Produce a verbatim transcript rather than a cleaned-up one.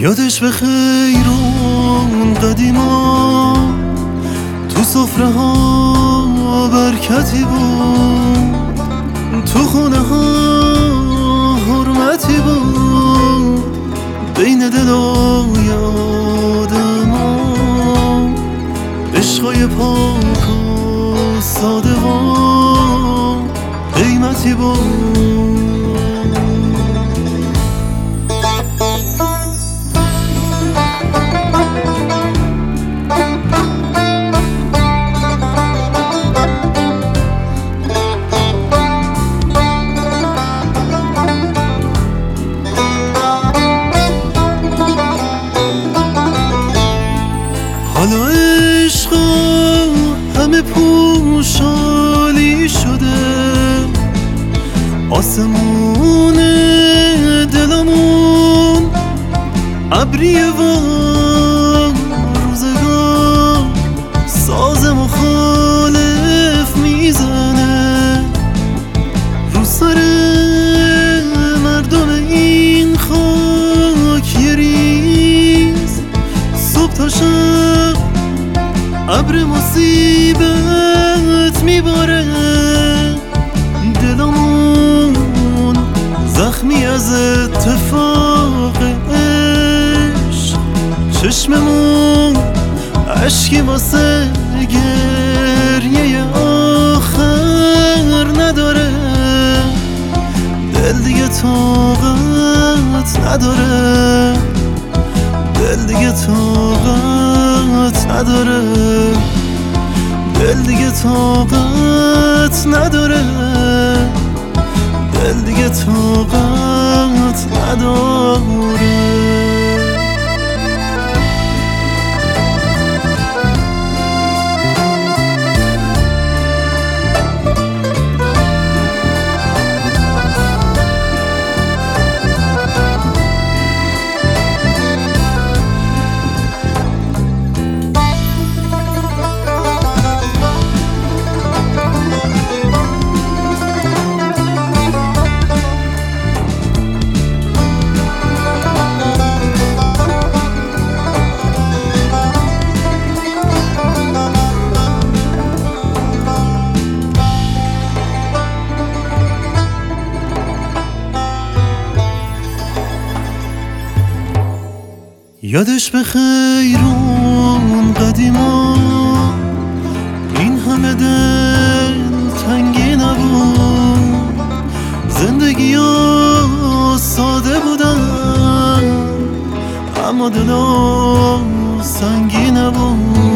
یادش به خیر اون قدیما تو سفره ها برکتی بود، تو خونه ها حرمتی بود، بین دلای آدما عشقای پاک و ساده و قیمتی بود. حالا عشق همه پوشالی شده، آسمون دلمون ابریه و روزگار ساز مخالف میزنه رو سر مردم این خاک یه ریز. صبح تا شب ابر مصیبت میباره، دلمون زخمی از اتفاق عشق، چشممون عشقی واسه گریه آخر نداره، دل دیگه طاقت نداره، دل دیگه طاقت نداره، دل دیگه طاقت نداره، دل دیگه طاقت نداره. یادش به خیر اون قدیما این همه دل تنگی نبود، زندگی ها ساده بودن اما دل ها سنگی نبود.